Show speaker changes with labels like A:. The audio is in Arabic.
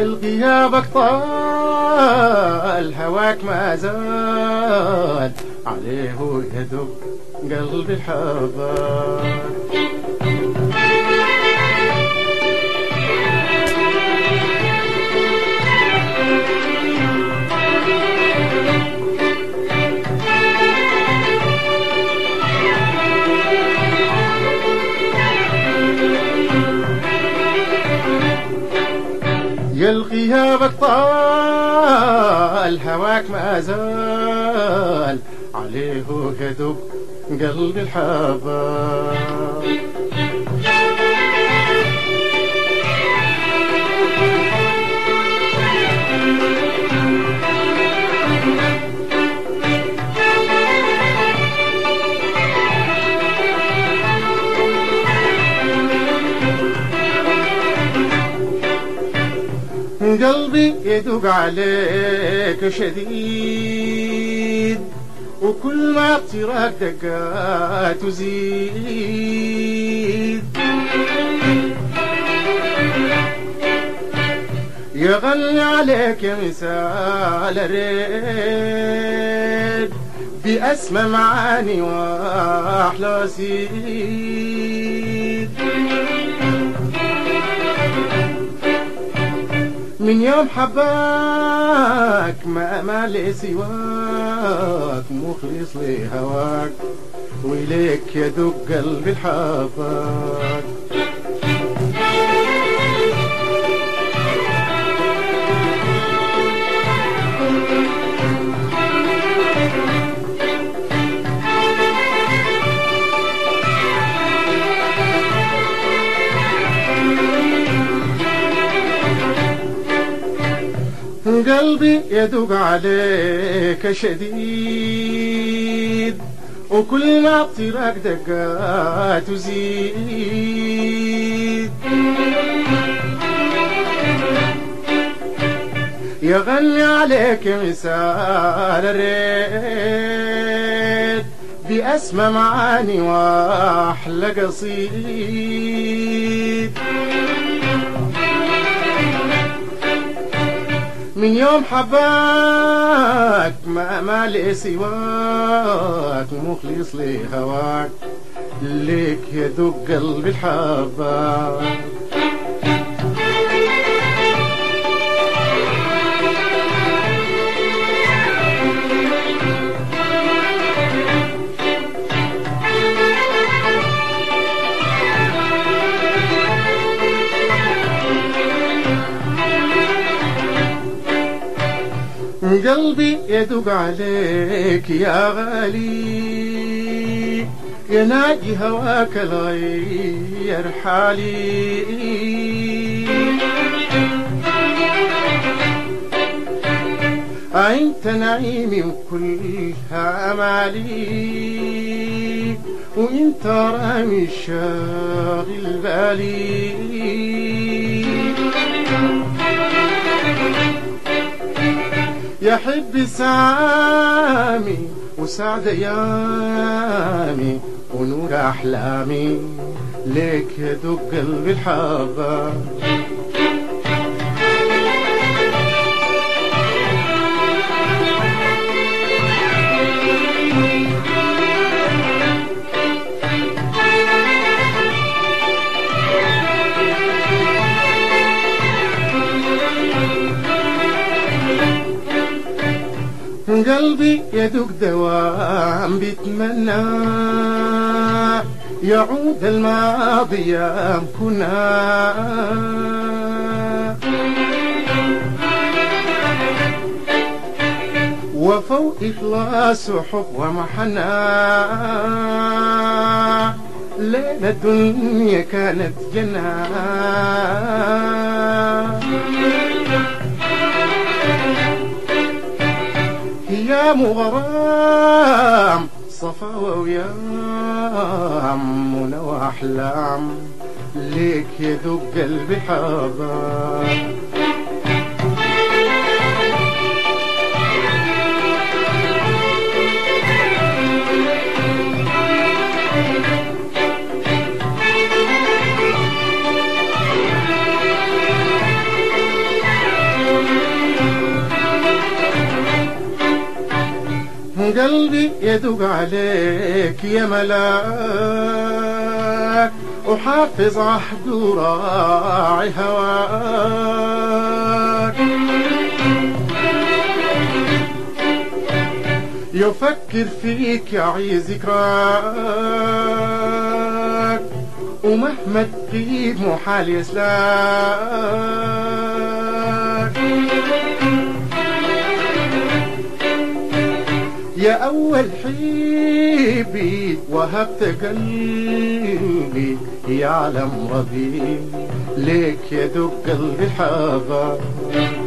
A: غيابك طال هواك ما زال عليه يدق قلبي الحباب. يا الغيابك طال هواك ما زال عليه يدق قلبي الحباب. قلبي يدق عليك شديد وكل ما اقتراك دقات تزيد. يغني عليك يا مثال الريد بأسمى معاني وأحلى سيد. من يوم حباك ما لي سواك مخلص لهواك وإليك يدق قلبي الحباك. قلبي يدق عليك شديد وكل ما اطيرك دقات تزيد. يغني عليك مثال الريد بأسمى معاني وأحلى قصيد. من يوم حباك ما لي سواك مخلص لهواك ليك يدق قلبي الحباك. قلبي يدق عليك يا غالي يناجي هواك الغير حالي. أنت نعيمي وكلها أمالي وانت رامي الشاغل بالي. يا حب سامي وسعد ايامي ونور احلامي ليك يدق قلبي الحباب. قلبي يدق دوام بيتمنى يعود الماضي يا كنا. وفوق إخلاص وحب ومحنى ليلة الدنيا كانت جنة. يا مغرام صفا ويام منى وأحلام ليك يدق قلبي حباب. قلبي يدق عليك يا ملاك، وحافظ عهد وراعي هواك. يفكر فيك يعيش ذكراك، ومهما تغيب محال يسلاك. يا أول حبيبي وهبت قلبي، يعلم ربي ليك يدق قلبي حبك.